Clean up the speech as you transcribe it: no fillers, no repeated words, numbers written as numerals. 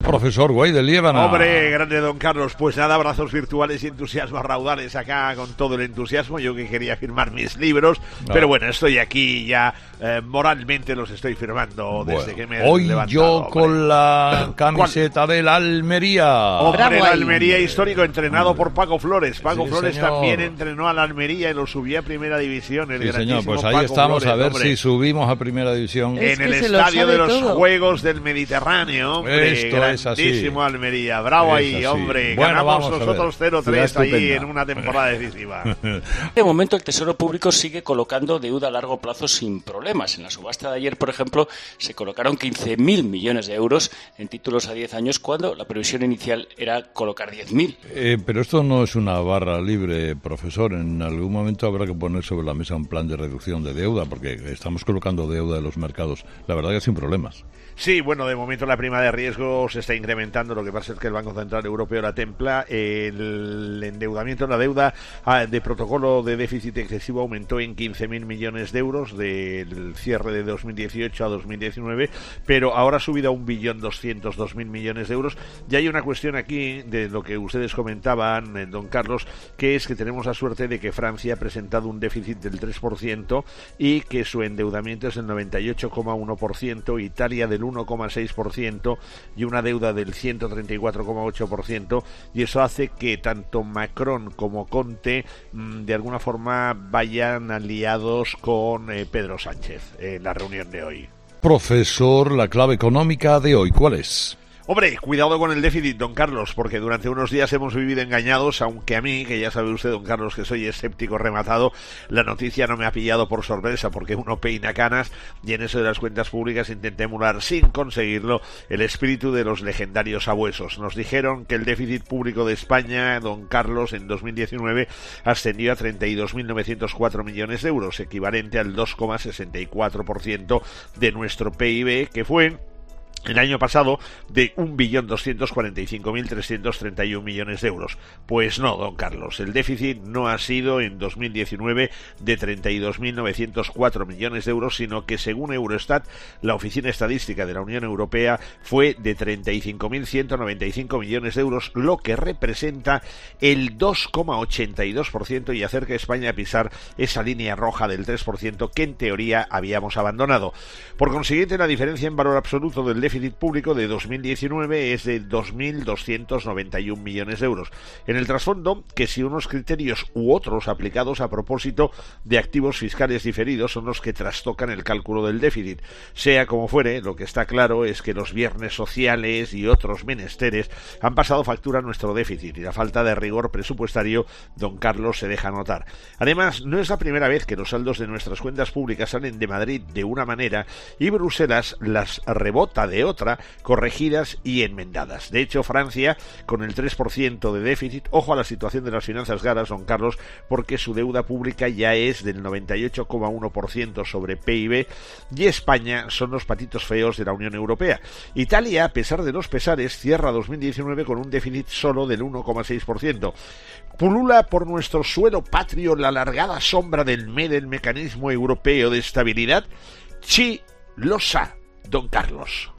profesor Güell de Liébana. Hombre, grande don Carlos. Pues nada, abrazos virtuales y entusiasmos raudales acá con todo el entusiasmo. Yo que quería firmar mis libros, pero bueno, estoy aquí ya moralmente los estoy firmando desde que me he hoy levantado. Yo hombre. con la camiseta del Almería. Hombre, el Almería histórico entrenado por Paco Flores. Paco Flores señor. También entrenó al Almería y lo subió a Primera División. El señor, pues ahí Paco estamos Flores, a ver hombre. si subimos a Primera División. En el estadio de los Juegos del Mediterráneo, hombre, Esto es así. grandísimo Almería, bravo ahí, así. hombre, Bueno, ganamos vamos nosotros 0-3 ahí en una temporada decisiva. De momento el Tesoro Público sigue colocando deuda a largo plazo sin problemas. En la subasta de ayer, por ejemplo, se colocaron 15.000 millones de euros en títulos a 10 años cuando la previsión inicial era colocar 10.000. Pero esto no es una barra libre, profesor. En algún momento habrá que poner sobre la mesa un plan de reducción de deuda, porque estamos colocando deuda de los mercados, la verdad que sin problemas. Sí, bueno, de momento la prima de riesgo se está incrementando, lo que pasa es que el Banco Central Europeo la templa, el endeudamiento, la deuda de protocolo de déficit excesivo aumentó en 15.000 millones de euros del cierre de 2018 a 2019, pero ahora ha subido a 1.202.000 millones de euros. Y hay una cuestión aquí de lo que ustedes comentaban, don Carlos, que es que tenemos la suerte de que Francia ha presentado un déficit del 3% y que su endeudamiento es del 98,1%, Italia del 1,6% y una deuda del 134,8%, y eso hace que tanto Macron como Conte de alguna forma vayan aliados con Pedro Sánchez en la reunión de hoy. Profesor, la clave económica de hoy, ¿cuál es? Hombre, cuidado con el déficit, don Carlos, porque durante unos días hemos vivido engañados, aunque a mí, que ya sabe usted, don Carlos, que soy escéptico rematado, la noticia no me ha pillado por sorpresa, porque uno peina canas y en eso de las cuentas públicas intenté emular, sin conseguirlo, el espíritu de los legendarios sabuesos. Nos dijeron que el déficit público de España, don Carlos, en 2019 ascendió a 32.904 millones de euros, equivalente al 2,64% de nuestro PIB, que fue el año pasado de 1.245.331 millones de euros. Pues no, don Carlos, el déficit no ha sido en 2019 de 32.904 millones de euros, sino que según Eurostat, la Oficina Estadística de la Unión Europea, fue de 35.195 millones de euros, lo que representa el 2,82% y acerca a España a pisar esa línea roja del 3% que en teoría habíamos abandonado. Por consiguiente, la diferencia en valor absoluto del déficit público de 2019 es de 2.291 millones de euros. En el trasfondo, que si unos criterios u otros aplicados a propósito de activos fiscales diferidos son los que trastocan el cálculo del déficit. Sea como fuere, lo que está claro es que los viernes sociales y otros menesteres han pasado factura a nuestro déficit y la falta de rigor presupuestario, don Carlos, se deja notar. Además, no es la primera vez que los saldos de nuestras cuentas públicas salen de Madrid de una manera y Bruselas las rebota de otra, corregidas y enmendadas. De hecho, Francia, con el 3% de déficit, ojo a la situación de las finanzas garas, don Carlos, porque su deuda pública ya es del 98,1% sobre PIB, y España son los patitos feos de la Unión Europea. Italia, a pesar de los pesares, cierra 2019 con un déficit solo del 1,6%. Pulula por nuestro suelo patrio la alargada sombra del MED, el Mecanismo Europeo de Estabilidad. Sí, lo sa, don Carlos.